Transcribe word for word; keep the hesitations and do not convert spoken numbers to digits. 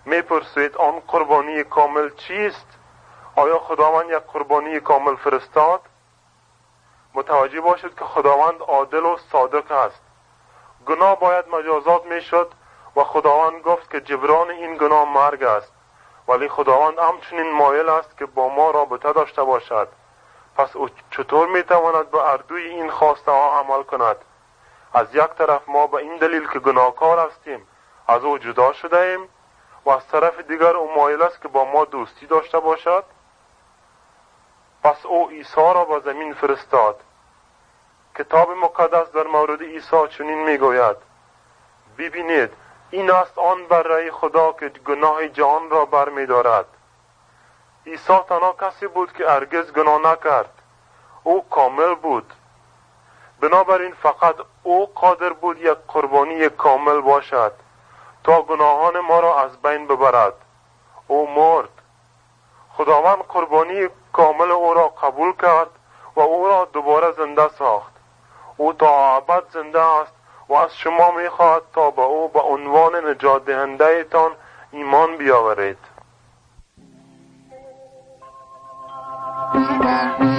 میپرسید آن قربانی کامل چیست؟ آیا خداوند یک قربانی کامل فرستاد؟ متوجه باشید که خداوند عادل و صادق است. گناه باید مجازات میشد و خداوند گفت که جبران این گناه مرگ است، ولی خداوند همچنین مایل است که با ما رابطه داشته باشد. پس او چطور میتواند به اردوی این خواسته ها عمل کند؟ از یک طرف ما به این دلیل که گناهکار هستیم از او جدا شده ایم و از طرف دیگر او مایل است که با ما دوستی داشته باشد. پس او عیسی را به زمین فرستاد. کتاب مقدس در مورد عیسی چنین میگوید: ببینید این است آن بره خدا که گناه جهان را بر می دارد. عیسی تنها کسی بود که هرگز گناه نکرد. او کامل بود. بنابراین فقط او قادر بود یک قربانی کامل باشد تا گناهان ما را از بین ببرد. او مرد. خداوند قربانی کامل او را قبول کرد و او را دوباره زنده ساخت. او تا ابد زنده است و از شما میخواهد تا به او به عنوان نجات دهنده تان ایمان بیاورید.